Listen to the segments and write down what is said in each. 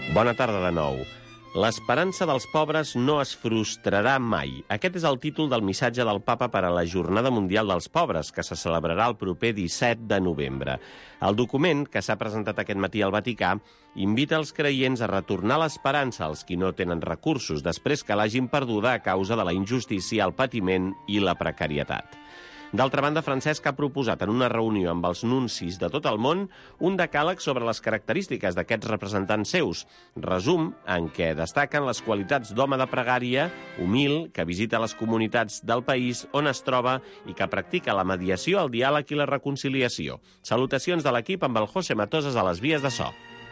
Bona tarda de nou. L'esperança dels pobres no es frustrarà mai. Aquest és el títol del missatge del Papa per a la Jornada Mundial dels Pobres, que se celebrarà el proper 17 de novembre. El document, que s'ha presentat aquest matí al Vaticà, invita els creients a retornar l'esperança als qui no tenen recursos després que l'hagin perduda a causa de la injustícia, el patiment i la precarietat. D'altra banda, Francesc ha proposat en una reunió amb els nuncis de tot el món un decàleg sobre les característiques d'aquests representants seus, resum en què destaquen les qualitats d'home de pregària, humil, que visita les comunitats del país on es troba i que practica la mediació, el diàleg i la reconciliació. Salutacions de l'equip amb el José Matosas a les vies de so.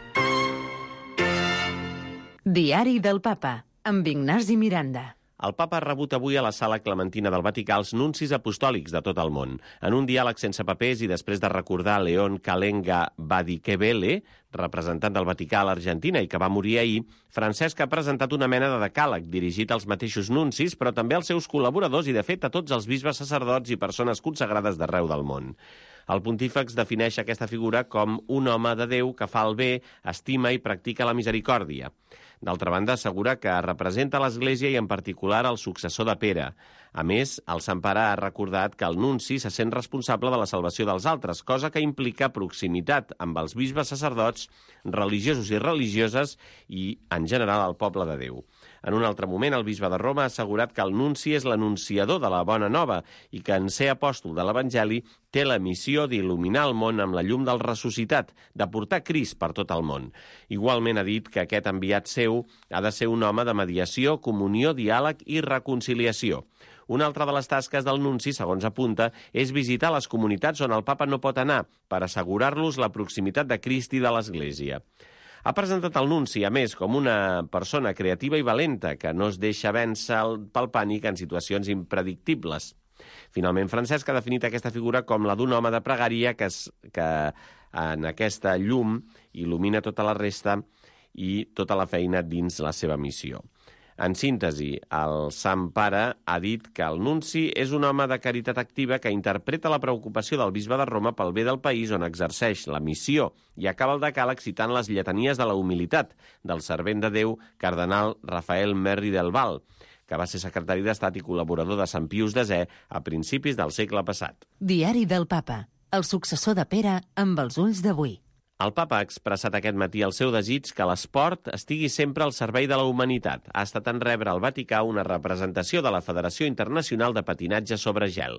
Diari del Papa, amb Ignasi Miranda. El papa ha rebut avui a la Sala Clementina del Vaticà els nuncis apostòlics de tot el món. En un diàleg sense papers i després de recordar León Calenga Badikebele, representant del Vaticà a l'Argentina i que va morir ahir, Francesc ha presentat una mena de decàleg dirigit als mateixos nuncis, però també als seus col·laboradors i, de fet, a tots els bisbes, sacerdots i persones consagrades d'arreu del món. El pontífex defineix aquesta figura com un home de Déu que fa el bé, estima i practica la misericòrdia. D'altra banda, assegura que representa l'Església i en particular el successor de Pere. A més, el Sant Pare ha recordat que el nunci se sent responsable de la salvació dels altres, cosa que implica proximitat amb els bisbes, sacerdots, religiosos i religioses i, en general, el poble de Déu. En un altre moment, el bisbe de Roma ha assegurat que el nunci és l'anunciador de la bona nova i que, en ser apòstol de l'Evangeli, té la missió d'il·luminar el món amb la llum del ressuscitat, de portar Crist per tot el món. Igualment ha dit que aquest enviat seu ha de ser un home de mediació, comunió, diàleg i reconciliació. Una altra de les tasques del nunci, segons apunta, és visitar les comunitats on el papa no pot anar per assegurar-los la proximitat de Crist i de l'Església. Ha presentat el nunci, a més, com una persona creativa i valenta que no es deixa vèncer pel pànic en situacions impredictibles. Finalment, Francesc ha definit aquesta figura com la d'un home de pregària que en aquesta llum il·lumina tota la resta i tota la feina dins la seva missió. En síntesi, el Sant Pare ha dit que el nunci és un home de caritat activa que interpreta la preocupació del bisbe de Roma pel bé del país on exerceix la missió i acaba el decàleg citant les lletanies de la humilitat del servent de Déu, cardenal Rafael Merri del Val, que va ser secretari d'Estat i col·laborador de Sant Pius X a principis del segle passat. Diari del Papa, el successor de Pere amb els ulls d'avui. El papa ha expressat aquest matí el seu desig que l'esport estigui sempre al servei de la humanitat. Ha estat en rebre al Vaticà una representació de la Federació Internacional de Patinatge sobre Gel.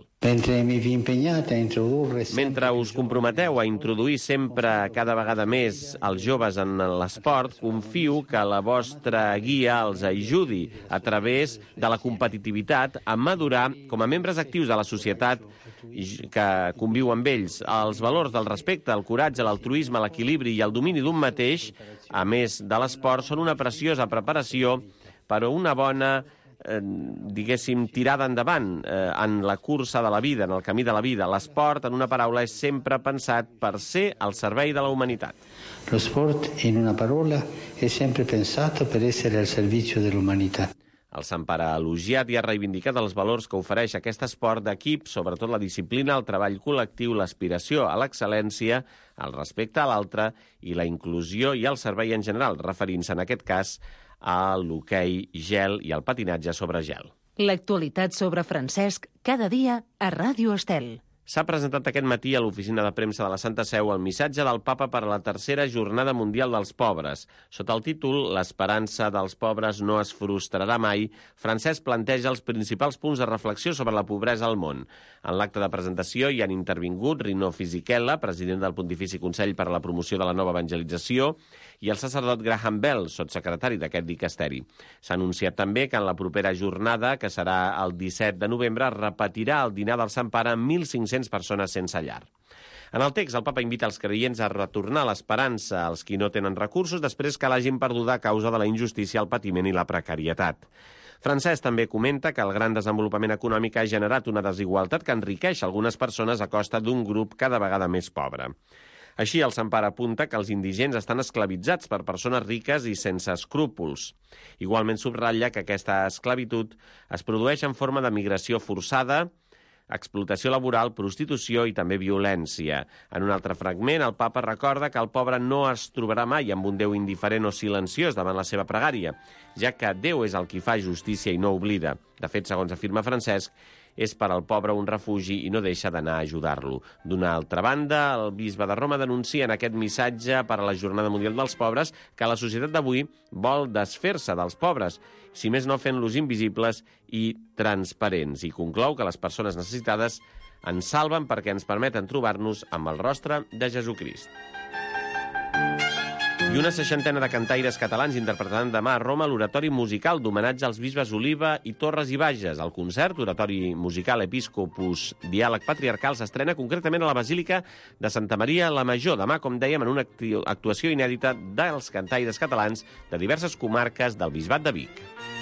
Mentre us comprometeu a introduir sempre cada vegada més els joves en l'esport, confio que la vostra guia els ajudi a través de la competitivitat a madurar com a membres actius de la societat que conviu amb ells. Els valors del respecte, el coratge, l'altruisme, l'equilibri i el domini d'un mateix, a més de l'esport, són una preciosa preparació per a una bona, tirada endavant en la cursa de la vida, en el camí de la vida. L'esport, en una paraula, és sempre pensat per ser al servei de la humanitat. Lo sport, in una parola, è sempre pensato per essere al servizio dell'umanità. El Sant Pare ha elogiat i ha reivindicat els valors que ofereix aquest esport d'equip, sobretot la disciplina, el treball col·lectiu, l'aspiració a l'excel·lència, el respecte a l'altre i la inclusió i el servei en general, referint-se en aquest cas a l'hoquei gel i al patinatge sobre gel. L'actualitat sobre Francesc cada dia a Ràdio Estel. S'ha presentat aquest matí a l'oficina de premsa de la Santa Seu el missatge del Papa per a la tercera Jornada Mundial dels Pobres. Sota el títol «L'esperança dels pobres no es frustrarà mai», Francesc planteja els principals punts de reflexió sobre la pobresa al món. En l'acte de presentació hi han intervingut Rino Fisichella, president del Pontifici Consell per a la Promoció de la Nova Evangelització, i el sacerdot Graham Bell, sotssecretari d'aquest dicasteri. S'ha anunciat també que en la propera jornada, que serà el 17 de novembre, es repetirà el dinar del Sant Pare amb 1.500 persones sense llar. En el text, el papa invita els creients a retornar l'esperança als qui no tenen recursos després que l'hagin perduda a causa de la injustícia, el patiment i la precarietat. Francesc també comenta que el gran desenvolupament econòmic ha generat una desigualtat que enriqueix algunes persones a costa d'un grup cada vegada més pobre. Així, el Sant Pare apunta que els indigents estan esclavitzats per persones riques i sense escrúpols. Igualment subratlla que aquesta esclavitud es produeix en forma de migració forçada, explotació laboral, prostitució i també violència. En un altre fragment, el papa recorda que el pobre no es trobarà mai amb un Déu indiferent o silenciós davant la seva pregària, ja que Déu és el qui fa justícia i no oblida. De fet, segons afirma Francesc, és per al pobre un refugi i no deixa d'anar a ajudar-lo. D'una altra banda, el bisbe de Roma denuncia en aquest missatge per a la Jornada Mundial dels Pobres que la societat d'avui vol desfer-se dels pobres, si més no fent-los invisibles i transparents, i conclou que les persones necessitades ens salven perquè ens permeten trobar-nos amb el rostre de Jesucrist. I una 60 de cantaires catalans interpretaran demà a Roma l'oratori musical d'homenatge als bisbes Oliva i Torres i Bages. El concert, oratori musical Episcopus Diàleg Patriarcal, s'estrena concretament a la Basílica de Santa Maria la Major. Demà, com dèiem, en una actuació inèdita dels cantaires catalans de diverses comarques del Bisbat de Vic.